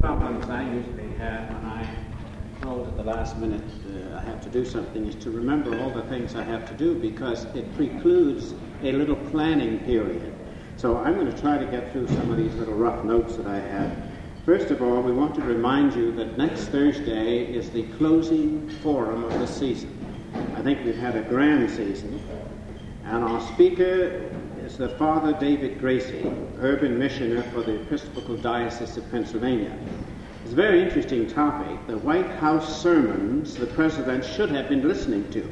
problems I usually have when I told at the last minute I have to do something is to remember all the things I have to do, because it precludes a little planning period. So I'm going to try to get through some of these little rough notes that I had. First of all, we want to remind you that next Thursday is the closing forum of the season. I think we've had a grand season, and our speaker is the Father David Gracie, urban missioner for the Episcopal Diocese of Pennsylvania. It's a very interesting topic, the White House sermons the president should have been listening to.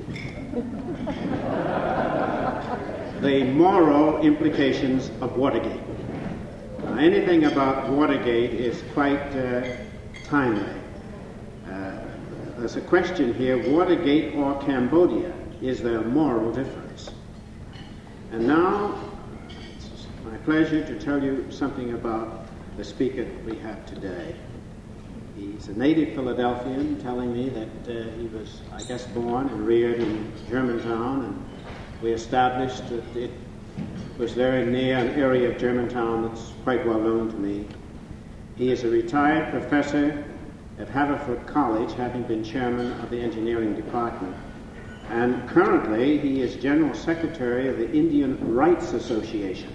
The moral implications of Watergate. Now, anything about Watergate is quite timely. There's a question here, Watergate or Cambodia? Is there a moral difference? And now, it's my pleasure to tell you something about the speaker that we have today. He's a native Philadelphian, telling me that he was, I guess, born and reared in Germantown, and we established that it was very near an area of Germantown that's quite well known to me. He is a retired professor at Haverford College, having been chairman of the engineering department. And currently, he is General Secretary of the Indian Rights Association.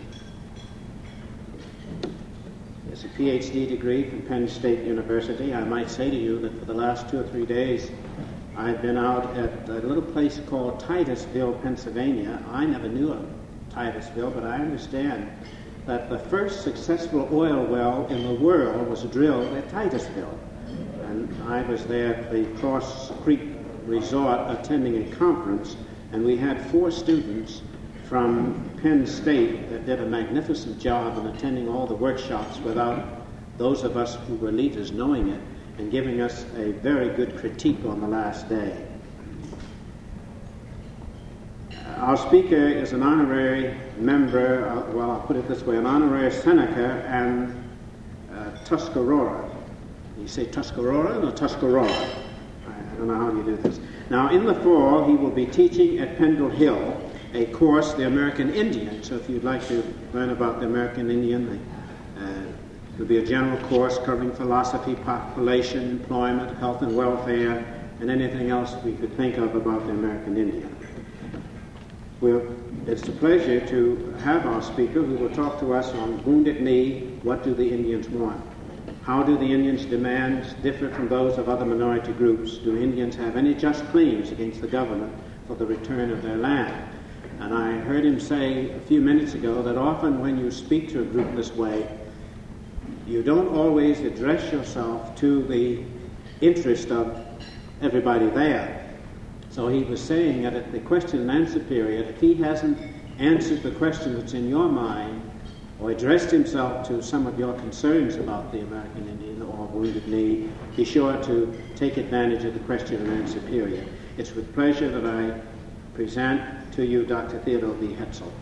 He has a PhD degree from Penn State University. I might say to you that for the last 2 or 3 days, I've been out at a little place called Titusville, Pennsylvania. I never knew of Titusville, but I understand that the first successful oil well in the world was drilled at Titusville. And I was there at the Cross Creek Resort attending a conference, and we had 4 students from Penn State that did a magnificent job in attending all the workshops without those of us who were leaders knowing it, and giving us a very good critique on the last day. Our speaker is an honorary member, well, I'll put it this way, an honorary Seneca and Tuscarora. You say Tuscarora or Tuscarora? I don't know how you do this. Now, in the fall, he will be teaching at Pendle Hill a course, The American Indian. So if you'd like to learn about the American Indian, it'll be a general course covering philosophy, population, employment, health and welfare, and anything else we could think of about the American Indian. It's a pleasure to have our speaker who will talk to us on Wounded Knee, What Do the Indians Want? How do the Indians' demands differ from those of other minority groups? Do Indians have any just claims against the government for the return of their land? And I heard him say a few minutes ago that often when you speak to a group this way, you don't always address yourself to the interest of everybody there. So he was saying that at the question and answer period, if he hasn't answered the question that's in your mind, or addressed himself to some of your concerns about the American Indian or Wounded Knee, be sure to take advantage of the question and answer period. It's with pleasure that I present to you Dr. Theodore B. Hetzel.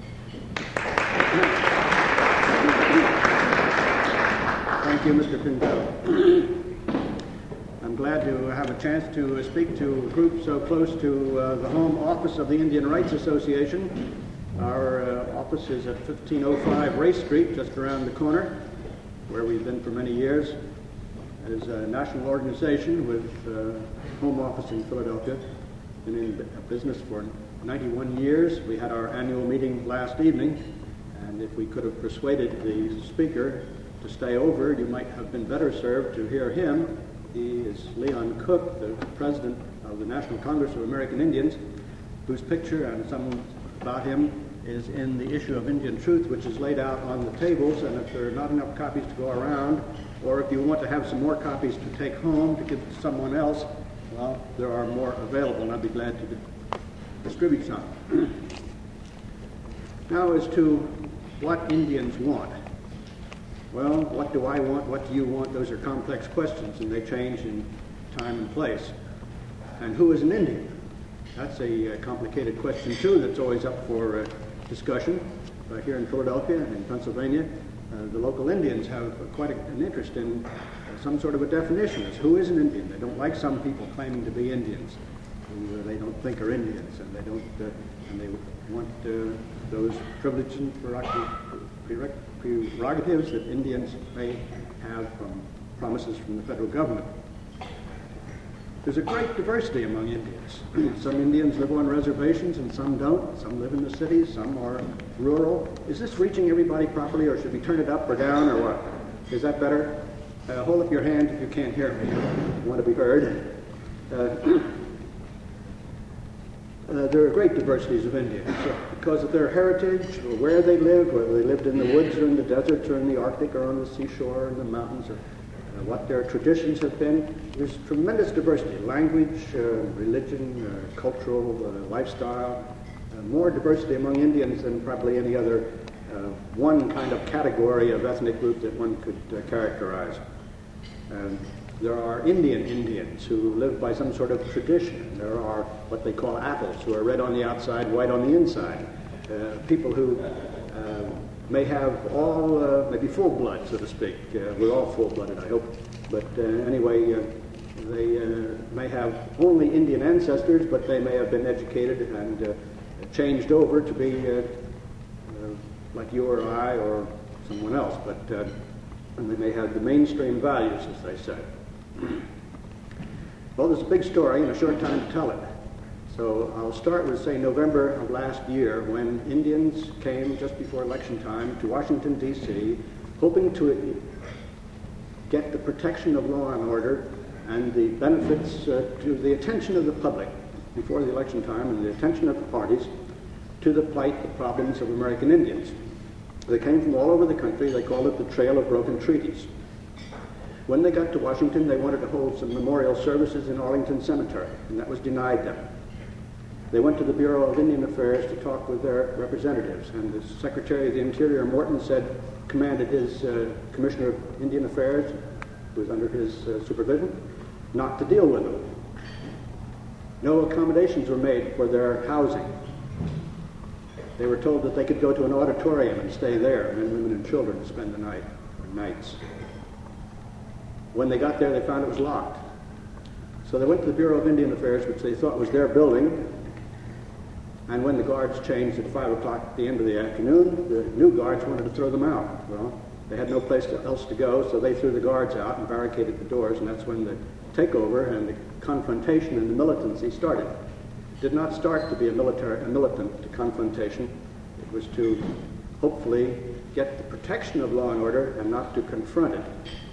Thank you, Mr. Pinto. I'm glad to have a chance to speak to a group so close to the home office of the Indian Rights Association. Our office is at 1505 Race Street, just around the corner, where we've been for many years. It is a national organization with home office in Philadelphia. Been in business for 91 years. We had our annual meeting last evening, and if we could have persuaded the speaker to stay over, you might have been better served to hear him. He is Leon Cook, the president of the National Congress of American Indians, whose picture and some about him is in the issue of Indian Truth, which is laid out on the tables, and if there are not enough copies to go around, or if you want to have some more copies to take home to give to someone else, well, there are more available, and I'd be glad to distribute some. Now, as to what Indians want. Well, what do I want? What do you want? Those are complex questions, and they change in time and place. And who is an Indian? That's a complicated question, too, that's always up for discussion. Here in Philadelphia and in Pennsylvania, the local Indians have quite an interest in some sort of a definition as who is an Indian. They don't like some people claiming to be Indians who they don't think are Indians, and they don't, and they want those privileges and prerogatives that Indians may have from promises from the federal government. There's a great diversity among Indians. Some Indians live on reservations and some don't. Some live in the cities, some are rural. Is this reaching everybody properly, or should we turn it up or down, or what? Is that better? Hold up your hand if you can't hear me. You want to be heard. There are great diversities of Indians because of their heritage, or where they lived, whether they lived in the woods or in the deserts or in the Arctic or on the seashore or in the mountains, or what their traditions have been. There's tremendous diversity, language, religion, cultural, lifestyle, more diversity among Indians than probably any other one kind of category of ethnic group that one could characterize. There are Indian Indians who live by some sort of tradition. There are what they call apples, who are red on the outside, white on the inside. People who may have all, maybe full blood, so to speak. We're all full-blooded, I hope. But anyway, they may have only Indian ancestors, but they may have been educated and changed over to be like you or I or someone else. But and they may have the mainstream values, as they say. Well, there's a big story and a short time to tell it. So I'll start with, say, November of last year, when Indians came just before election time to Washington, D.C., hoping to get the protection of law and order and the benefits to the attention of the public before the election time and the attention of the parties to the plight, the problems of American Indians. They came from all over the country. They called it the Trail of Broken Treaties. When they got to Washington, they wanted to hold some memorial services in Arlington Cemetery, and that was denied them. They went to the Bureau of Indian Affairs to talk with their representatives, and the Secretary of the Interior, Morton, commanded his Commissioner of Indian Affairs, who was under his supervision, not to deal with them. No accommodations were made for their housing. They were told that they could go to an auditorium and stay there, men, women, and children, to spend the night, or nights. When they got there, they found it was locked. So they went to the Bureau of Indian Affairs, which they thought was their building, and when the guards changed at 5 o'clock at the end of the afternoon, the new guards wanted to throw them out. Well, they had no place else to go, so they threw the guards out and barricaded the doors, and that's when the takeover and the confrontation and the militancy started. It did not start to be a militant confrontation. It was to hopefully get the protection of law and order and not to confront it.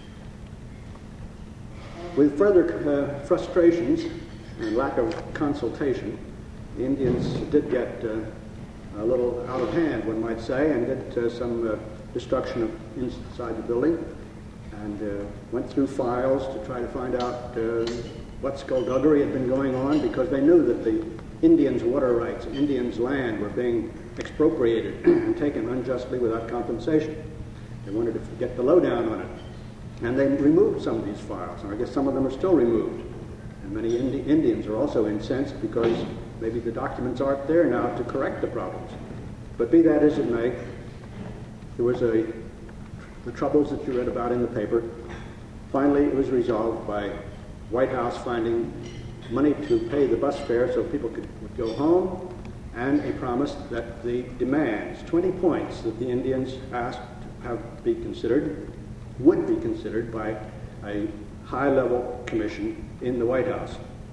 With further frustrations and lack of consultation, the Indians did get a little out of hand, one might say, and did some destruction of inside the building, and went through files to try to find out what skullduggery had been going on, because they knew that the Indians' water rights, Indians' land, were being expropriated and taken unjustly without compensation. They wanted to get the lowdown on it. And they removed some of these files, and I guess some of them are still removed. And many Indians are also incensed because maybe the documents aren't there now to correct the problems. But be that as it may, there was the troubles that you read about in the paper. Finally, it was resolved by White House finding money to pay the bus fare so people would go home, and a promise that the demands, 20 points that the Indians asked to have be considered, would be considered by a high-level commission in the White House.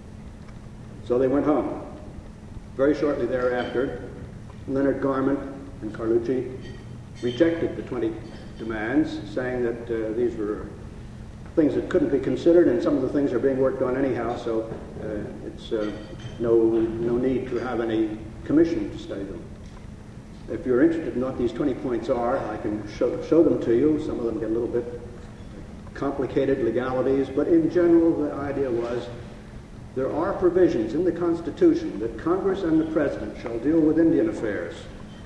So they went home. Very shortly thereafter, Leonard Garment and Carlucci rejected the 20 demands, saying that these were things that couldn't be considered, and some of the things are being worked on anyhow, so it's no need to have any commission to study them. If you're interested in what these 20 points are, I can show them to you. Some of them get a little bit complicated legalities, but in general the idea was there are provisions in the Constitution that Congress and the President shall deal with Indian affairs.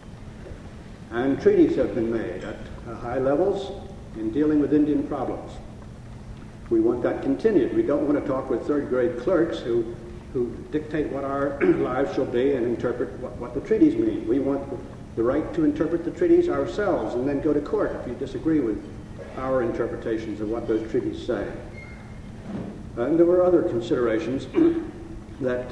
And treaties have been made at high levels in dealing with Indian problems. We want that continued. We don't want to talk with third-grade clerks who dictate what our lives shall be and interpret what the treaties mean. We want the right to interpret the treaties ourselves and then go to court if you disagree with our interpretations of what those treaties say. And there were other considerations that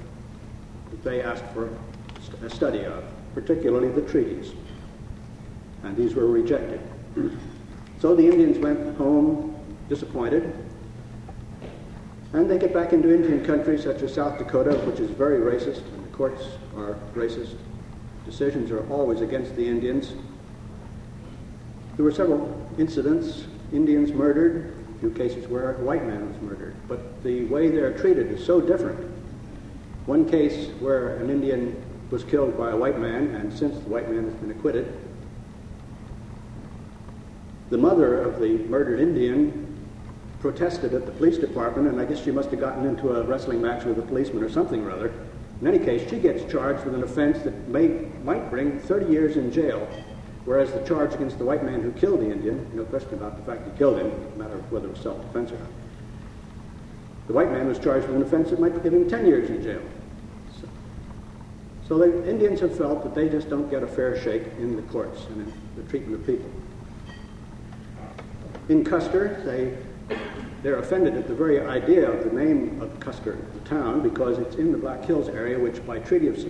they asked for a study of, particularly the treaties. And these were rejected. So the Indians went home disappointed. And they get back into Indian country such as South Dakota, which is very racist, and the courts are racist. Decisions are always against the Indians. There were several incidents, Indians murdered, a few cases where a white man was murdered, but the way they're treated is so different. One case where an Indian was killed by a white man, and since the white man has been acquitted, the mother of the murdered Indian protested at the police department, and I guess she must have gotten into a wrestling match with a policeman or something or other. In any case, she gets charged with an offense that might bring 30 years in jail, whereas the charge against the white man who killed the Indian, no question about the fact he killed him, no matter whether it was self-defense or not. The white man was charged with an offense that might give him 10 years in jail. So the Indians have felt that they just don't get a fair shake in the courts and in the treatment of people. In Custer, they're offended at the very idea of the name of Custer, the town, because it's in the Black Hills area, which by Treaty of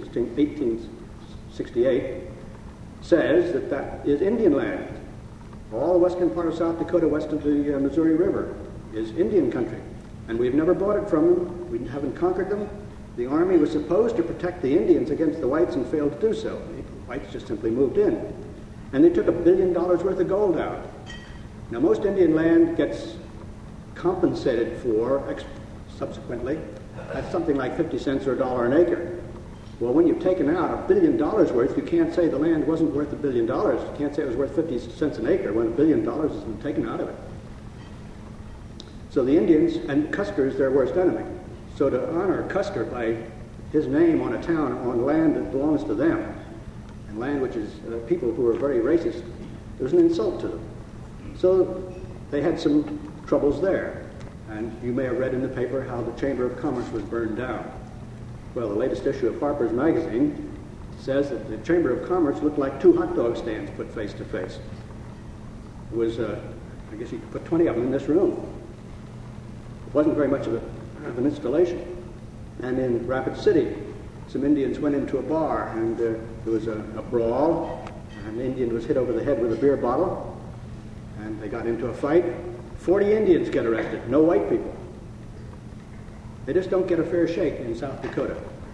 1868 says that that is Indian land. All the western part of South Dakota west of the Missouri River is Indian country, and we've never bought it from them. We haven't conquered them. The Army was supposed to protect the Indians against the whites and failed to do so. The whites just simply moved in. And they took $1 billion worth of gold out. Now, most Indian land gets compensated for subsequently at something like 50 cents or $1 an acre. Well, when you've taken out $1 billion worth, you can't say the land wasn't worth $1 billion. You can't say it was worth 50 cents an acre when $1 billion has been taken out of it. So the Indians, and Custer is their worst enemy. So to honor Custer by his name on a town on land that belongs to them, and land which is people who are very racist, it was an insult to them. So they had some troubles there. And you may have read in the paper how the Chamber of Commerce was burned down. Well, the latest issue of Harper's Magazine says that the Chamber of Commerce looked like two hot dog stands put face to face. It was, I guess you could put 20 of them in this room. It wasn't very much of an installation. And in Rapid City, some Indians went into a bar, and there was a brawl, and an Indian was hit over the head with a beer bottle, and they got into a fight. 40 Indians get arrested, no white people. They just don't get a fair shake in South Dakota.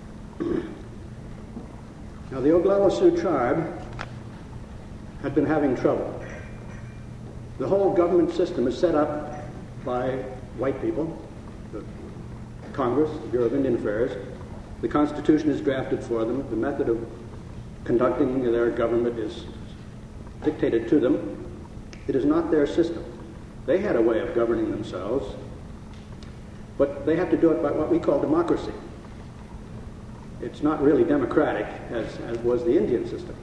Now, the Oglala Sioux tribe had been having trouble. The whole government system is set up by white people, the Congress, the Bureau of Indian Affairs. The Constitution is drafted for them. The method of conducting their government is dictated to them. It is not their system. They had a way of governing themselves, but they have to do it by what we call democracy. It's not really democratic, as was the Indian system.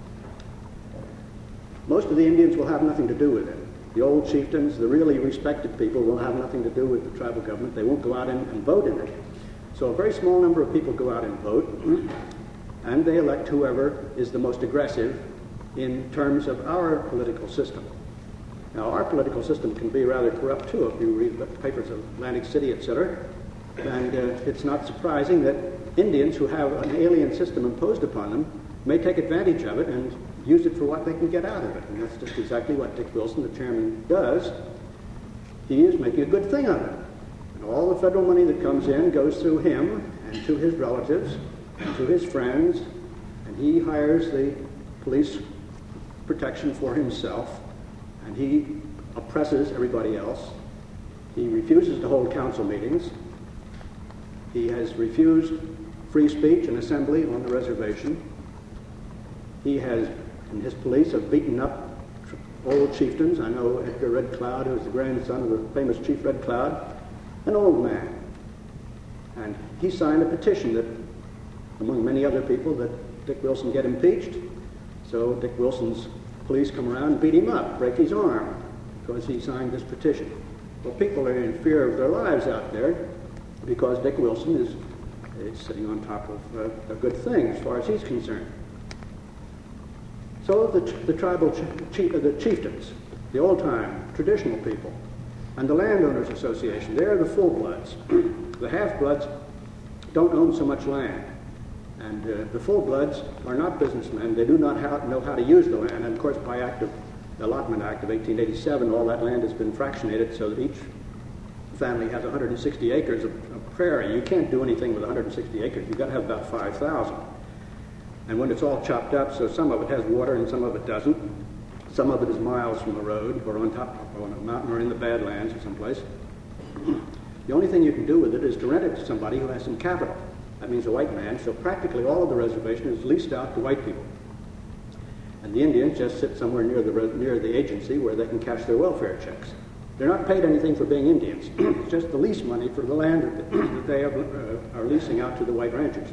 Most of the Indians will have nothing to do with it. The old chieftains, the really respected people, will have nothing to do with the tribal government. They won't go out and vote in it. So a very small number of people go out and vote, and they elect whoever is the most aggressive in terms of our political system. Now, our political system can be rather corrupt, too, if you read the papers of Atlantic City, etc. And it's not surprising that Indians who have an alien system imposed upon them may take advantage of it and use it for what they can get out of it. And that's just exactly what Dick Wilson, the chairman, does. He is making a good thing of it. And all the federal money that comes in goes through him and to his relatives and to his friends, and he hires the police protection for himself, and he oppresses everybody else. He refuses to hold council meetings. He has refused free speech and assembly on the reservation. He has, and his police have beaten up old chieftains. I know Edgar Red Cloud, who was the grandson of the famous Chief Red Cloud, an old man. And he signed a petition that, among many other people, that Dick Wilson get impeached. So Dick Wilson's police come around and beat him up, break his arm, because he signed this petition. Well, people are in fear of their lives out there because Dick Wilson is sitting on top of a good thing as far as he's concerned. So the tribal the chieftains, the old-time traditional people, and the Landowners Association, they're the full-bloods. The half-bloods don't own so much land. And the full-bloods are not businessmen. They do not know how to use the land. And, of course, by act of Allotment Act of 1887, all that land has been fractionated so that each family has 160 acres of prairie. You can't do anything with 160 acres. You've got to have about 5,000. And when it's all chopped up, so some of it has water and some of it doesn't. Some of it is miles from the road or on top or on a mountain or in the Badlands or someplace. The only thing you can do with it is to rent it to somebody who has some capital. That means a white man. So practically all of the reservation is leased out to white people. And the Indians just sit somewhere near the agency where they can cash their welfare checks. They're not paid anything for being Indians. It's just the lease money for the land that they are leasing out to the white ranchers.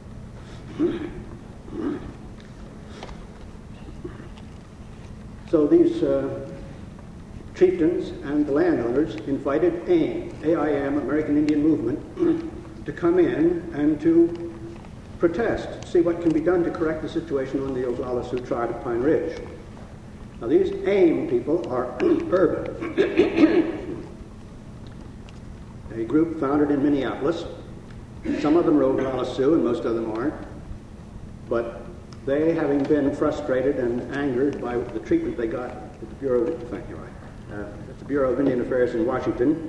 So these chieftains and the landowners invited AIM, AIM, American Indian Movement, to come in and to protest, see what can be done to correct the situation on the Oglala Sioux tribe of Pine Ridge. Now these AIM people are urban. A group founded in Minneapolis. Some of them are Oglala Sioux and most of them aren't. But they, having been frustrated and angered by the treatment they got at the Bureau of Indian Affairs in Washington,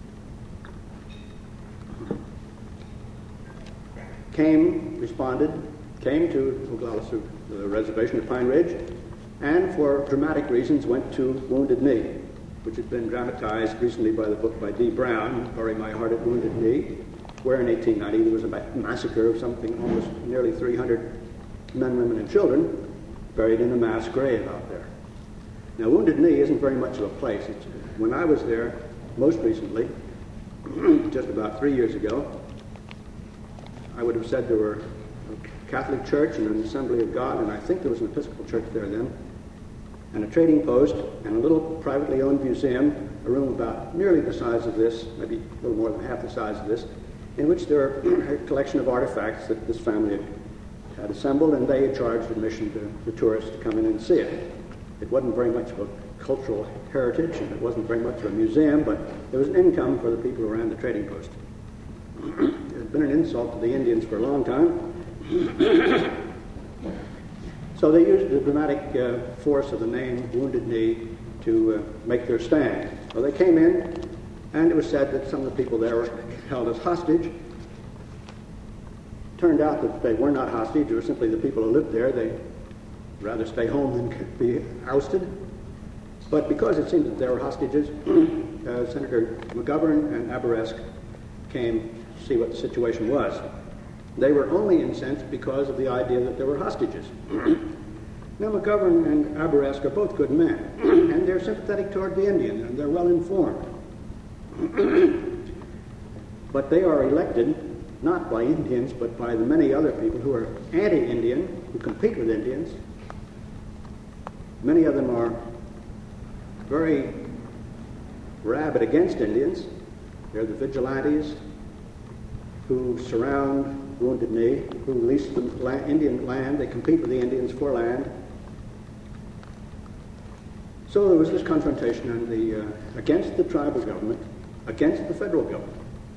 came to Oglala Sioux, the reservation of Pine Ridge, and for dramatic reasons went to Wounded Knee, which has been dramatized recently by the book by D. Brown, Bury My Heart at Wounded Knee, where in 1890 there was a massacre of something almost nearly 300 men, women, and children buried in a mass grave out there. Now, Wounded Knee isn't very much of a place. When I was there most recently, just about 3 years ago, I would have said there were a Catholic church and an Assembly of God, and I think there was an Episcopal church there then, and a trading post, and a little privately owned museum, a room about nearly the size of this, maybe a little more than half the size of this, in which there are a collection of artifacts that this family had assembled, and they had charged admission to the tourists to come in and see it. It wasn't very much of a cultural heritage, and it wasn't very much of a museum, but there was an income for the people who ran the trading post. It had been an insult to the Indians for a long time. So they used the dramatic force of the name Wounded Knee to make their stand. Well, they came in, and it was said that some of the people there were held as hostage. Turned out that they were not hostage. They were simply the people who lived there. They'd rather stay home than be ousted. But because it seemed that there were hostages, Senator McGovern and Aberesk came to see what the situation was. They were only incensed because of the idea that there were hostages. Now, McGovern and Aberesk are both good men, and they're sympathetic toward the Indian, and they're well informed. But they are elected not by Indians, but by the many other people who are anti-Indian, who compete with Indians. Many of them are very rabid against Indians. They're the vigilantes who surround Wounded Knee, who lease the Indian land. They compete with the Indians for land. So there was this confrontation against the tribal government, against the federal government.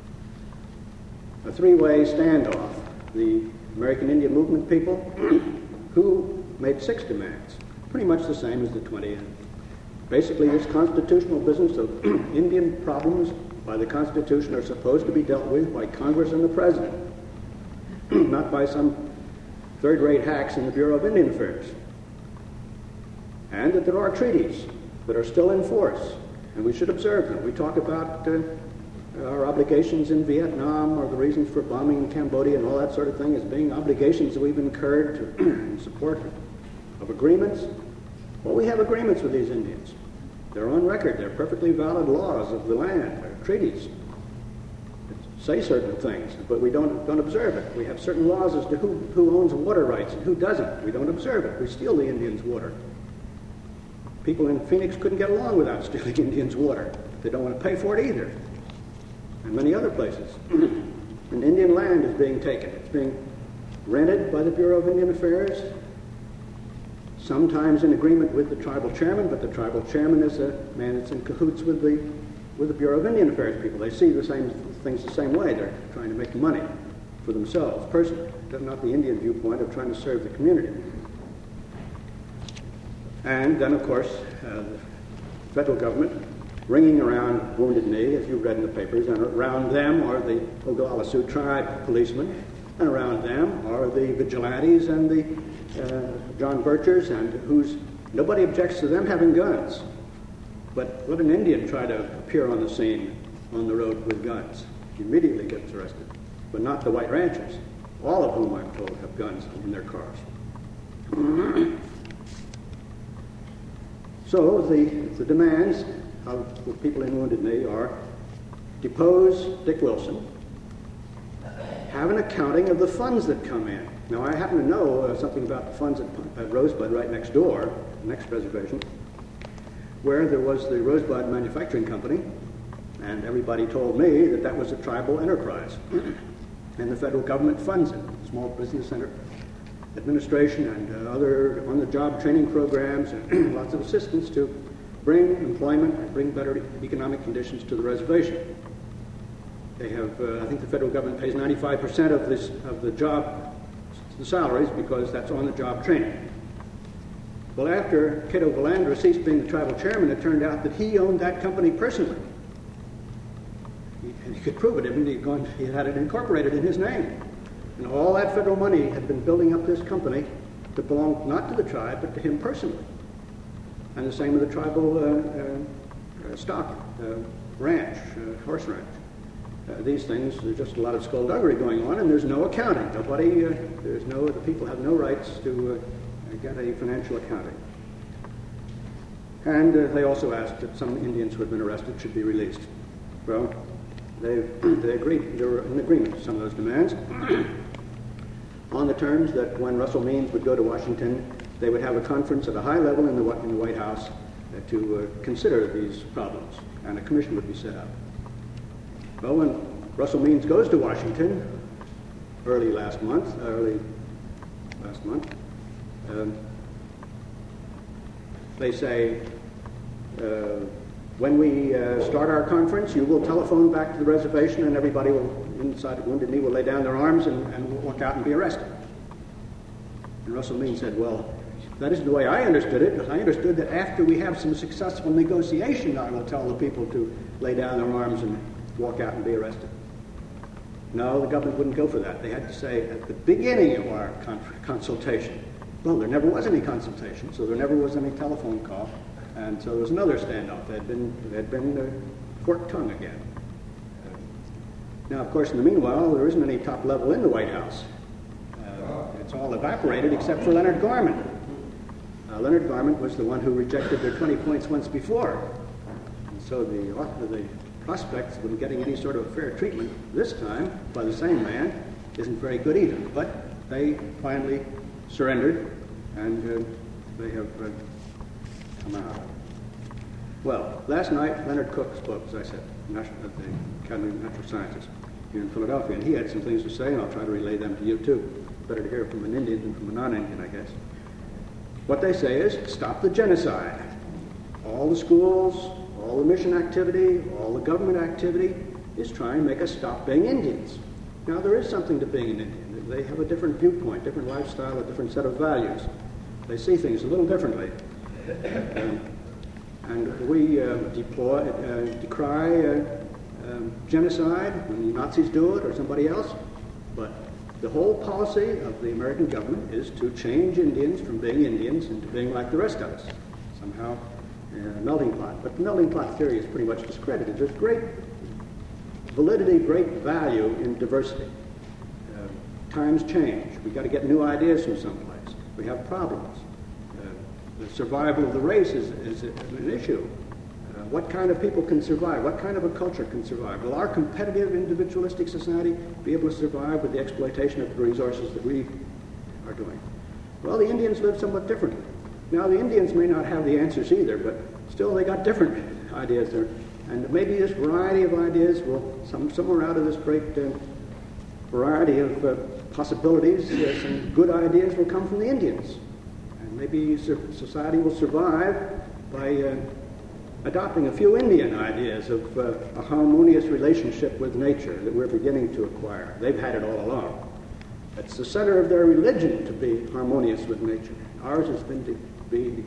A three-way standoff. The American Indian Movement people, who made 6 demands, pretty much the same as the 20. Basically, this constitutional business of Indian problems by the Constitution are supposed to be dealt with by Congress and the President, not by some third-rate hacks in the Bureau of Indian Affairs. And that there are treaties that are still in force, and we should observe them. We talk about our obligations in Vietnam or the reasons for bombing in Cambodia and all that sort of thing as being obligations that we've incurred in support of agreements. Well, we have agreements with these Indians. They're on record. They're perfectly valid laws of the land. They're treaties that say certain things, but we don't observe it. We have certain laws as to who owns water rights and who doesn't. We don't observe it. We steal the Indians' water. People in Phoenix couldn't get along without stealing Indians' water. They don't want to pay for it either. And many other places. And Indian land is being taken. It's being rented by the Bureau of Indian Affairs, sometimes in agreement with the tribal chairman, but the tribal chairman is a man that's in cahoots with the Bureau of Indian Affairs people. They see the same things the same way. They're trying to make money for themselves personally, not the Indian viewpoint of trying to serve the community. And then, of course, the federal government ringing around Wounded Knee, as you've read in the papers, and around them are the Oglala Sioux tribe policemen, and around them are the vigilantes and the John Birchers, and nobody objects to them having guns. But let an Indian try to appear on the scene on the road with guns. He immediately gets arrested. But not the White Ranchers, all of whom I'm told have guns in their cars. So the demands of the people in Wounded Knee are depose Dick Wilson, have an accounting of the funds that come in. Now, I happen to know something about the funds at Rosebud right next door, the next reservation, where there was the Rosebud Manufacturing Company, and everybody told me that that was a tribal enterprise, and the federal government funds it. Small Business Center Administration and other on-the-job training programs and lots of assistance to bring employment and bring better economic conditions to the reservation. They have, I think the federal government pays 95% of the salaries because that's on-the-job training. Well, after Cato Valandra ceased being the tribal chairman, it turned out that he owned that company personally. He could prove it, he had it incorporated in his name. And all that federal money had been building up this company that belonged not to the tribe, but to him personally. And the same with the tribal stock, ranch, horse ranch. These things, there's just a lot of skullduggery going on, and there's no accounting. The people have no rights to get a financial accounting. And they also asked that some Indians who had been arrested should be released. Well, they agreed. They were in agreement to some of those demands on the terms that when Russell Means would go to Washington, they would have a conference at a high level in the White House to consider these problems, and a commission would be set up. Well, when Russell Means goes to Washington early last month, they say, when we start our conference, you will telephone back to the reservation, and everybody inside of Wounded Knee will lay down their arms and walk out and be arrested. And Russell Means said, well, that isn't the way I understood it. I understood that after we have some successful negotiation, I will tell the people to lay down their arms and walk out and be arrested. No, the government wouldn't go for that. They had to say at the beginning of our consultation. Well, there never was any consultation, so there never was any telephone call. And so there was another standoff. There had been forked tongue again. Now, of course, in the meanwhile, there isn't any top level in the White House. It's all evaporated except for Leonard Garment. Leonard Garment was the one who rejected their 20 points once before. And so the prospects of them getting any sort of fair treatment this time by the same man isn't very good either. But they finally surrendered, and they have come out. Well, last night, Leonard Cook spoke, as I said, at the Academy of Natural Sciences here in Philadelphia, and he had some things to say, and I'll try to relay them to you, too. Better to hear from an Indian than from a non-Indian, I guess. What they say is, stop the genocide. All the schools, all the mission activity, all the government activity is trying to make us stop being Indians. Now, there is something to being an Indian. They have a different viewpoint, different lifestyle, a different set of values. They see things a little differently. And we decry genocide when the Nazis do it or somebody else, but the whole policy of the American government is to change Indians from being Indians into being like the rest of us, somehow a melting pot. But the melting pot theory is pretty much discredited. There's great validity, great value in diversity. Times change. We've got to get new ideas from someplace. We have problems. The survival of the race is an issue. What kind of people can survive? What kind of a culture can survive? Will our competitive, individualistic society be able to survive with the exploitation of the resources that we are doing? Well, the Indians live somewhat differently. Now, the Indians may not have the answers either, but still they got different ideas there. And maybe this variety of ideas will, somewhere out of this great variety of possibilities, some good ideas will come from the Indians. And maybe society will survive by adopting a few Indian ideas of a harmonious relationship with nature that we're beginning to acquire. They've had it all along. It's the center of their religion to be harmonious with nature. Ours has been to be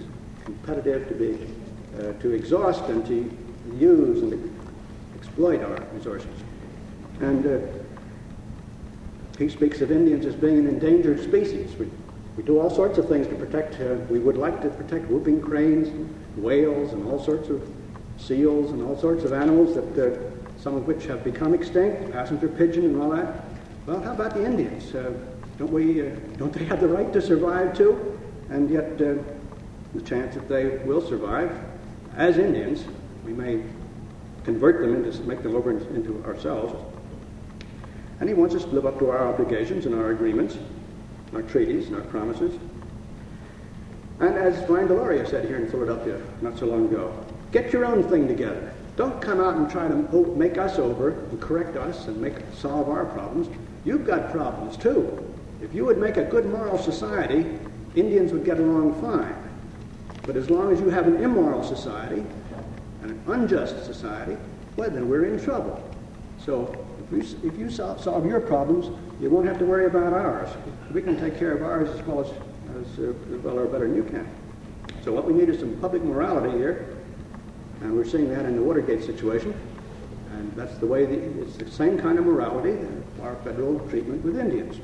competitive, to exhaust and to use and exploit our resources. And he speaks of Indians as being an endangered species. We do all sorts of things to protect, we would like to protect whooping cranes, whales, and all sorts of seals, and all sorts of animals that some of which have become extinct, passenger pigeon and all that. Well, how about the Indians? Don't they have the right to survive too? And yet, the chance that they will survive as Indians, we may convert them make them over into ourselves. And he wants us to live up to our obligations and our agreements, our treaties and our promises. And as Ryan Deloria said here in Philadelphia not so long ago, get your own thing together. Don't come out and try to make us over and correct us and solve our problems. You've got problems too. If you would make a good moral society, Indians would get along fine. But as long as you have an immoral society, and an unjust society, well, then we're in trouble. So if you solve your problems, you won't have to worry about ours. We can take care of ours as well or better than you can. So what we need is some public morality here, and we're seeing that in the Watergate situation. And that's the way it's the same kind of morality in our federal treatment with Indians.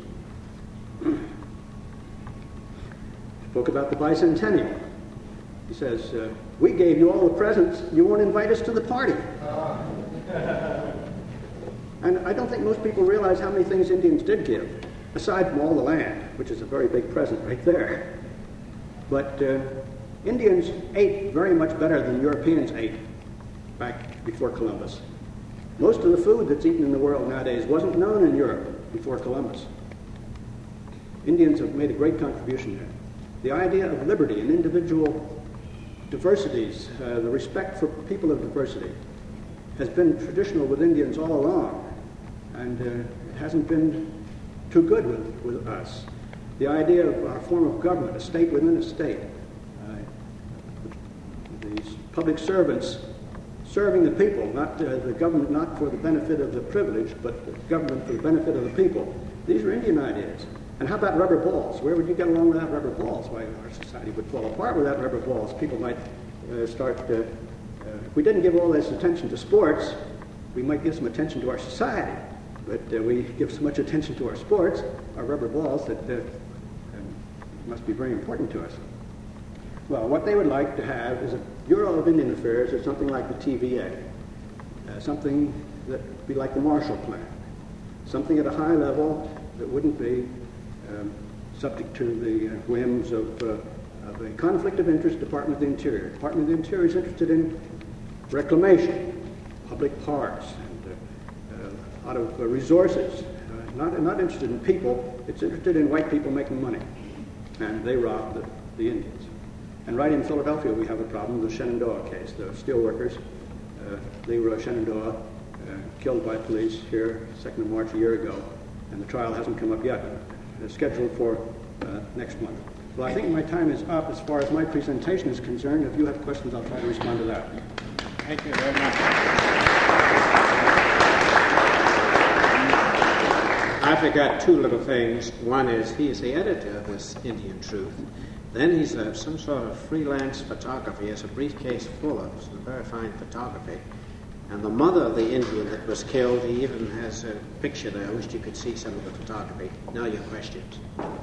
Spoke about the bicentennial. He says, we gave you all the presents, you won't invite us to the party. And I don't think most people realize how many things Indians did give, aside from all the land, which is a very big present right there. But Indians ate very much better than Europeans ate back before Columbus. Most of the food that's eaten in the world nowadays wasn't known in Europe before Columbus. Indians have made a great contribution there. The idea of liberty and individual diversities, the respect for people of diversity, has been traditional with Indians all along, and it hasn't been too good with us. The idea of our form of government, a state within a state, these public servants serving the people, not the government, not for the benefit of the privileged, but the government for the benefit of the people. These are Indian ideas. And how about rubber balls? Where would you get along without rubber balls? Why, our society would fall apart without rubber balls. People might if we didn't give all this attention to sports, we might give some attention to our society. But we give so much attention to our sports, our rubber balls, that must be very important to us. Well, what they would like to have is a Bureau of Indian Affairs or something like the TVA, something that would be like the Marshall Plan, something at a high level that wouldn't be subject to the whims of a conflict of interest Department of the Interior. Department of the Interior is interested in reclamation, public parks, and a lot of resources. Not interested in people. It's interested in white people making money, and they rob the Indians. And right in Philadelphia, we have a problem with the Shenandoah case. The steelworkers, Leroy Shenandoah, killed by police here, 2nd of March a year ago, and the trial hasn't come up yet. It's scheduled for next month. Well, I think my time is up as far as my presentation is concerned. If you have questions, I'll try to respond to that. Thank you very much. I forgot two little things. One is he is the editor of this Indian Truth. Then he's some sort of freelance photography. He has a briefcase full of some very fine photography. And the mother of the Indian that was killed, he even has a picture there. I wish you could see some of the photography. Now your questions.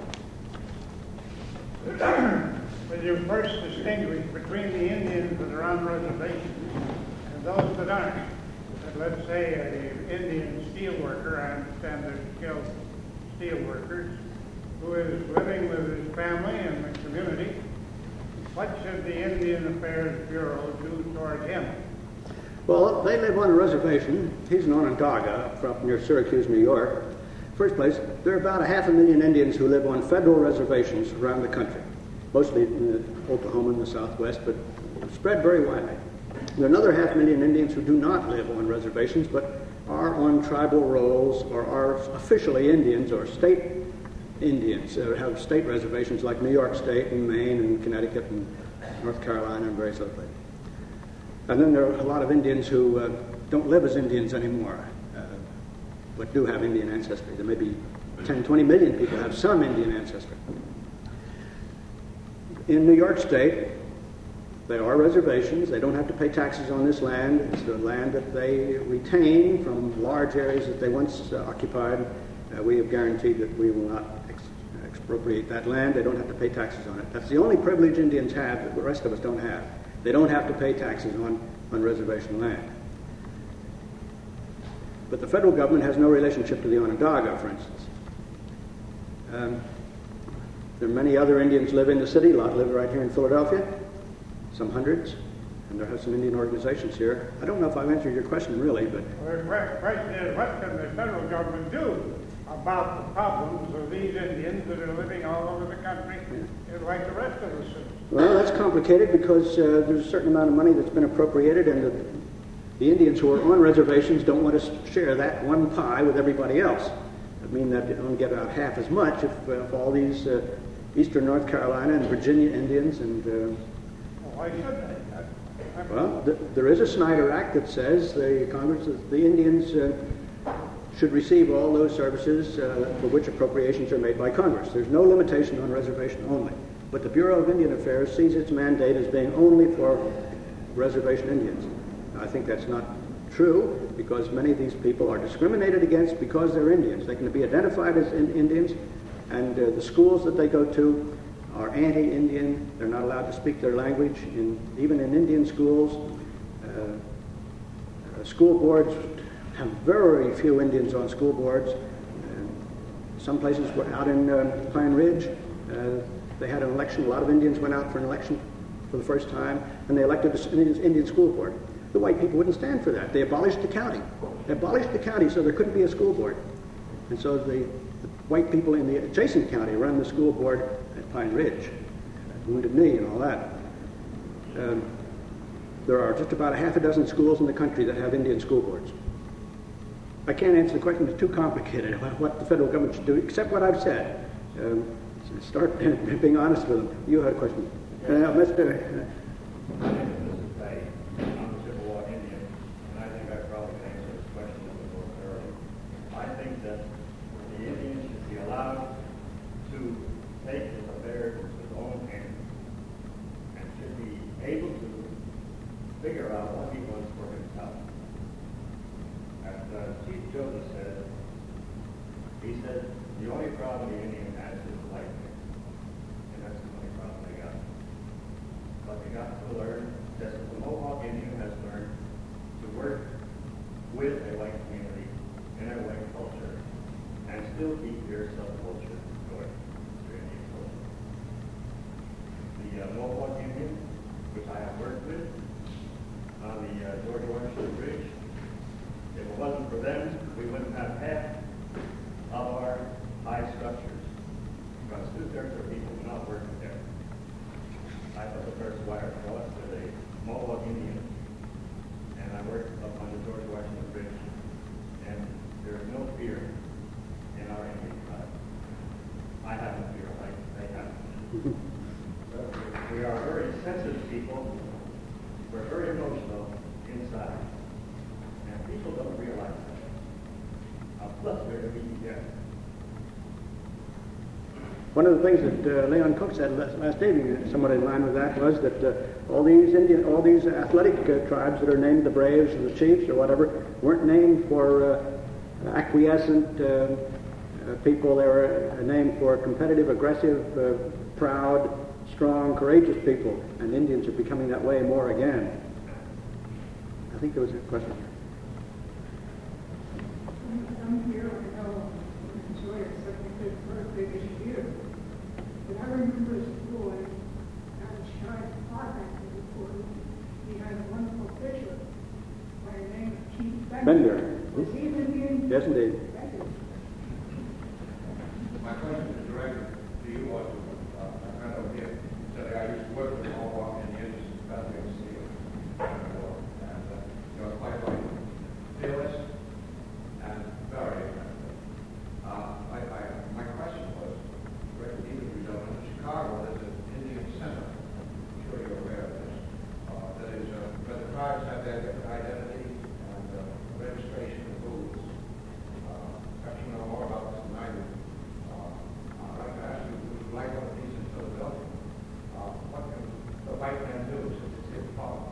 Will you first distinguish between the Indians that are on reservations and those that aren't? And let's say an Indian steel worker, I understand there's skilled steel workers, who is living with his family and the community. What should the Indian Affairs Bureau do toward him? Well, they live on a reservation. He's an Onondaga from near Syracuse, New York. First place, there are about 500,000 Indians who live on federal reservations around the country, mostly in Oklahoma and the Southwest, but spread very widely. There are another 500,000 Indians who do not live on reservations, but are on tribal rolls or are officially Indians or state Indians, have state reservations like New York State and Maine and Connecticut and North Carolina and various other places. And then there are a lot of Indians who don't live as Indians anymore, but do have Indian ancestry. There may be 10, 20 million people have some Indian ancestry. In New York State, There are reservations. They don't have to pay taxes on this land. It's the land that they retain from large areas that they once occupied. We have guaranteed that we will not expropriate that land. They don't have to pay taxes on it. That's the only privilege Indians have that the rest of us don't have. They don't have to pay taxes on reservation land. But the federal government has no relationship to the Onondaga, for instance. There are many other Indians live in the city. A lot live right here in Philadelphia, some hundreds, and there are some Indian organizations here. I don't know if I've answered your question really, but... Well, the question is, what can the federal government do about the problems of these Indians that are living all over the country like the rest of the citizens? Well, that's complicated because there's a certain amount of money that's been appropriated, and the Indians who are on reservations don't want to share that one pie with everybody else. I mean that they don't get about half as much if all these eastern North Carolina and Virginia Indians and... Why should they? Well, there is a Snyder Act that says the Indians should receive all those services for which appropriations are made by Congress. There's no limitation on reservation only. But the Bureau of Indian Affairs sees its mandate as being only for reservation Indians. I think that's not true because many of these people are discriminated against because they're Indians. They can be identified as Indians, and the schools that they go to are anti-Indian. They're not allowed to speak their language, even in Indian schools. School boards have very few Indians on school boards. Some places were out in Pine Ridge. They had an election. A lot of Indians went out for an election for the first time, and they elected an Indian school board. The white people wouldn't stand for that. They abolished the county. They abolished the county so there couldn't be a school board. And so the white people in the adjacent county run the school board at Pine Ridge, at Wounded Knee and all that. There are just about a half a dozen schools in the country that have Indian school boards. I can't answer the question. It's too complicated about what the federal government should do, except what I've said. Start being honest with them. You had a question. Mr. Figure out what he wants for himself. As Chief Joseph said, he said, the only problem the Indian has is the white man. And that's the only problem they got. But they got to learn, just as the Mohawk Indian has learned, to work with a white community in a white culture and still keep their subculture going through Indian culture. The Mohawk Indian, which I have worked with, on the George Washington Bridge. If it wasn't for them, we wouldn't have half of our high structures. Because 2/3 of people do not work there. I put the first wire across with a Mohawk Indian, and I worked up on the George Washington Bridge. And there is no fear in our Indian tribe. I have no fear, like they have. So we are very sensitive people. We're very emotional inside, and people don't realize that. Plus, we're to be together. One of the things that Leon Cook said last evening, somewhat in line with that, was that all these athletic tribes that are named the Braves or the Chiefs or whatever weren't named for acquiescent people. They were named for competitive, aggressive, proud, strong, courageous people, and Indians are becoming that way more again. I think there was a question here. I'm here, I know, enjoy it, 75th birthday this year. But I remember as a boy, I was shy to Park before. He had a wonderful picture by the name of Chief Bender. Was he an Indian? Yes, indeed. My question is directed to you all. I know here. I used to work with Mohawk Indians about the sea and quite like fearless and very my question was directed to you gentlemen. In Chicago, there's an Indian center. I'm sure you're aware of this. That is where the tribes have their different identity and registration of foods. Perhaps you know more about this than I do. I'd like to ask you, would you like one of these in Philadelphia? What can the white man do since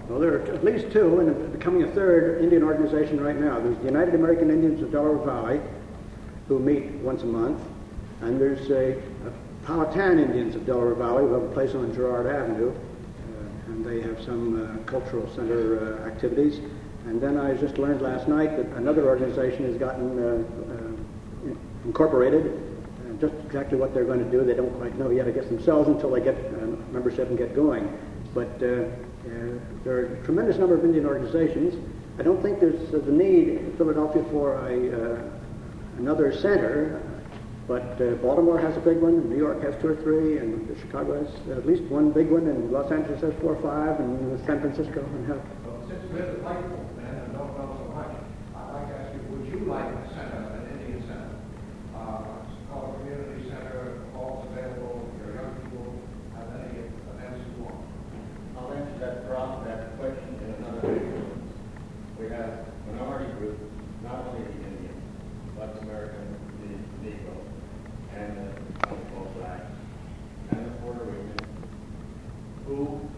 Well, there are at least two, and becoming a third Indian organization right now. There's the United American Indians of Delaware Valley, who meet once a month, and there's a Powhatan Indians of Delaware Valley, who have a place on Girard Avenue, and they have some cultural center activities. And then I just learned last night that another organization has gotten incorporated. Just exactly what they're going to do, they don't quite know yet, I guess, themselves until they get membership and get going. But there are a tremendous number of Indian organizations. I don't think there's the need in Philadelphia for another center, but Baltimore has a big one, New York has 2 or 3, and Chicago has at least one big one, and Los Angeles has 4 or 5, and San Francisco and have. Well, since we're the white folk, man, and don't know so much, I'd like to ask you, would you like a center, an Indian center? It's called a community center, halls available, your young people have any events you want. I'll answer that question in another way. We have minority groups, not only the Indian, but American, the Negro, and the Blacks, and the Puerto Rican, who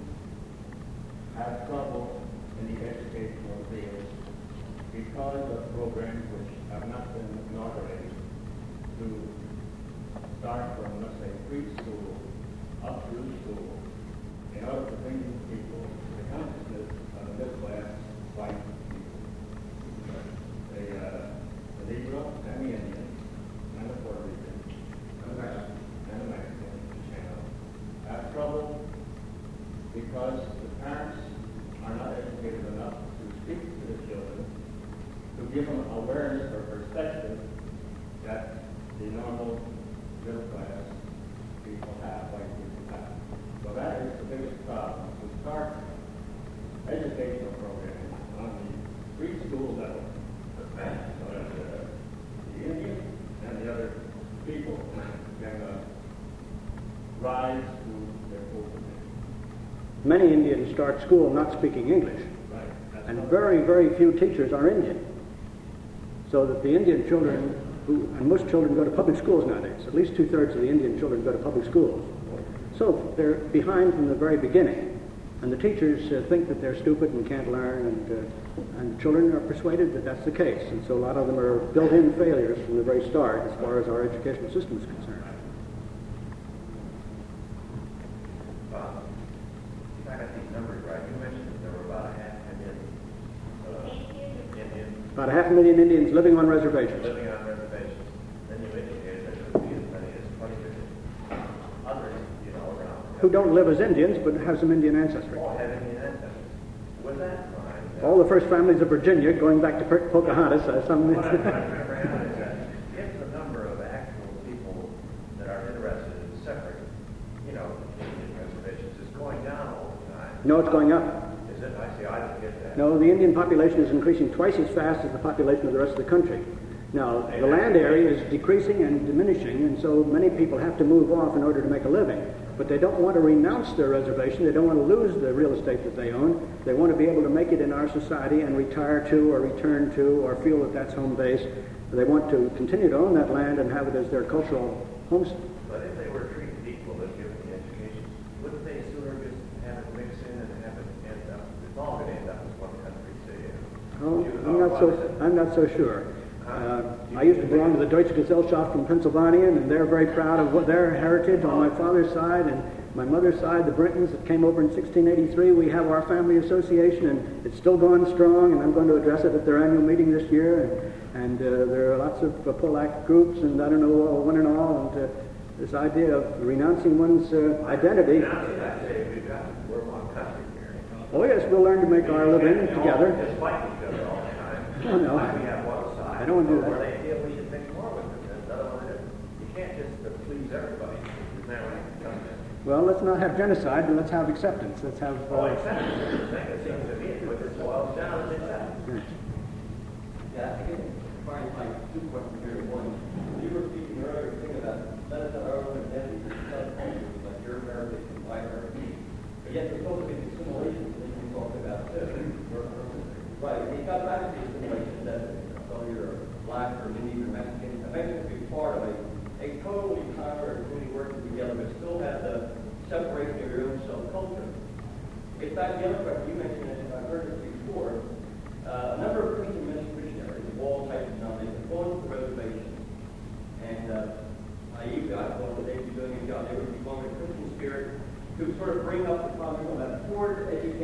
have trouble in the educational field because of programs which have not been inaugurated to start from, let's say, preschool up through school in order to bring people the consciousness of the middle class white people. The Negro and the Indian and the Puerto Rican and the Mexican channel have trouble because the parents are not educated enough to speak to the children, to give them awareness or perspective that the normal middle class people have, white people have. So that is the biggest problem, to start educational programs on the preschool level, so that the Indian and the other people can rise to their full potential. Many Indians start school not speaking English, and very, very few teachers are Indian. So that the Indian children, and most children go to public schools nowadays, at least 2/3 of the Indian children go to public schools. So they're behind from the very beginning, and the teachers think that they're stupid and can't learn, and children are persuaded that that's the case. And so a lot of them are built-in failures from the very start as far as our educational system is concerned. If I got these numbers right, you mentioned that there were about 500,000 Indians. About 500,000 Indians living on reservations. Living on reservations. Then you indicated there could be as many as 20 million others, around. Who don't live as Indians, but have some Indian ancestry. All have Indian ancestry. Was that fine? All the first families of Virginia, going back to Pocahontas, some. What I remember is that if the number of actual people that are interested in separate, Indian reservations is going down all the time. No, it's going up. Is it? I see. I didn't get that. No, the Indian population is increasing twice as fast as the population of the rest of the country. Now, the land area is decreasing and diminishing, and so many people have to move off in order to make a living. But they don't want to renounce their reservation. They don't want to lose the real estate that they own. They want to be able to make it in our society and retire to or return to or feel that that's home base. They want to continue to own that land and have it as their cultural homestead. But if they were treated equal and given the education, wouldn't they sooner just have it mix in and have it end up? It's all going to end up as one country, say. Oh, I'm not so sure. I used to belong to the Deutsche Gesellschaft from Pennsylvania, and they're very proud of their heritage on my father's side, and my mother's side, the Britons that came over in 1683. We have our family association, and it's still going strong, and I'm going to address it at their annual meeting this year, and there are lots of Polack groups, and I don't know, one and all, and this idea of renouncing one's identity. We're one country here. Oh yes, we'll learn to make our living together. Just fight each other all the time. Oh no. We have one side. I don't want to do that. Or they feel we should mix more with them. The other one is, you can't just please everybody. Isn't that what it comes in? Well, let's not have genocide, but let's have acceptance. Let's have... acceptance is the thing. It seems to me what this boils down is acceptance. Yeah, I think it's fine, like, 2 questions here. One, you were speaking earlier, thinking about let us have our own identity, like your American and my American. But yet there's supposed to be assimilations that you talked about too. Right, and you got back to the assimilation that so you're black or Indian or Mexican, eventually be part of a totally contrary, really working together, but still have the separation of your own self-culture. It's back to the other question you mentioned,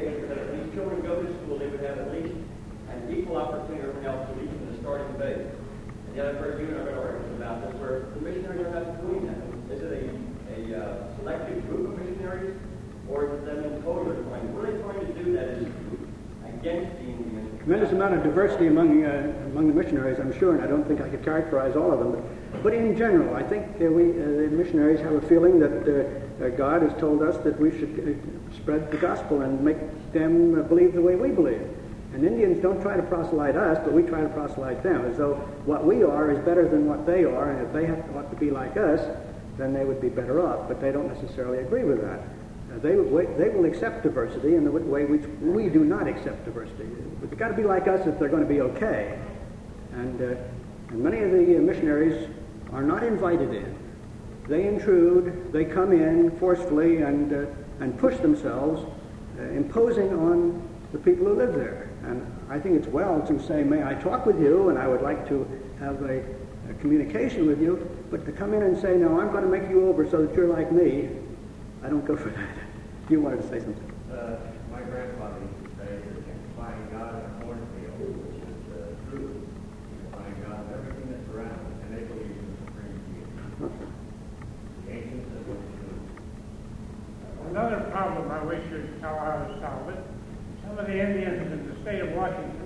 implications that if these children go to school, they would have at least an equal opportunity to everyone else to reach from the starting base. And yet I've heard you and I've read articles about this where the missionaries are not doing that. Is it a selective group of missionaries, or is it them in total are trying? What are they trying to do that is against the Indians? Tremendous amount of diversity among the missionaries, I'm sure, and I don't think I could characterize all of them. But in general, I think the missionaries have a feeling that God has told us that we should spread the gospel and make them believe the way we believe. And Indians don't try to proselyte us, but we try to proselyte them, as though what we are is better than what they are, and if they ought to be like us, then they would be better off. But they don't necessarily agree with that. They will accept diversity in the way which we do not accept diversity. They've got to be like us if they're going to be okay. And many of the missionaries are not invited in. They intrude, they come in forcefully and push themselves, imposing on the people who live there. And I think it's well to say, may I talk with you, and I would like to have a communication with you, but to come in and say, no, I'm going to make you over so that you're like me, I don't go for that. You wanted to say something. My grandfather used to say that you can find God in a cornfield, which is true. You can find God in everything that's around, and they believe in the supreme being. The ancients and what is true. Another problem I wish you'd tell how to solve it. Some of the Indians in the state of Washington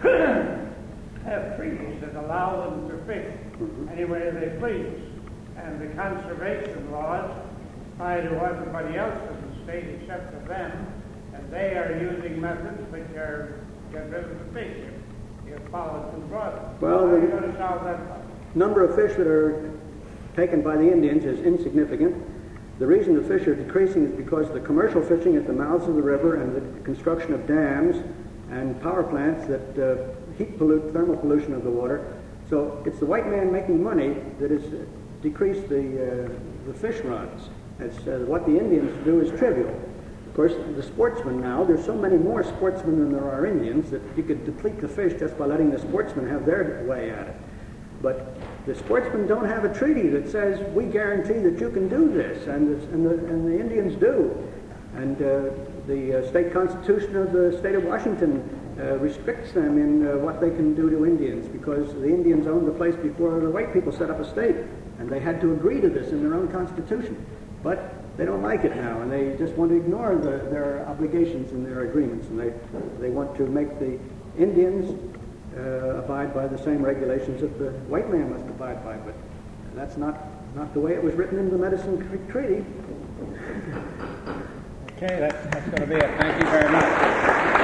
have treaties that allow them to fish anywhere they please. And the conservation laws apply to everybody else in the state except for them. And they are using methods which are get rid of the fish if followed too broadly. Well, how are you going to solve that problem? Number of fish that are taken by the Indians is insignificant. The reason the fish are decreasing is because the commercial fishing at the mouths of the river and the construction of dams and power plants that heat pollute, thermal pollution of the water. So it's the white man making money that has decreased the fish runs. What the Indians do is trivial. Of course, the sportsmen now, there's so many more sportsmen than there are Indians that you could deplete the fish just by letting the sportsmen have their way at it. But the sportsmen don't have a treaty that says, we guarantee that you can do this, and the Indians do. And the state constitution of the state of Washington restricts them in what they can do to Indians, because the Indians owned the place before the white people set up a state, and they had to agree to this in their own constitution. But they don't like it now, and they just want to ignore their obligations and their agreements, and they want to make the Indians abide by the same regulations that the white man must abide by. But that's not the way it was written in the Medicine Creek Treaty. Okay, that's going to be it. Thank you very much.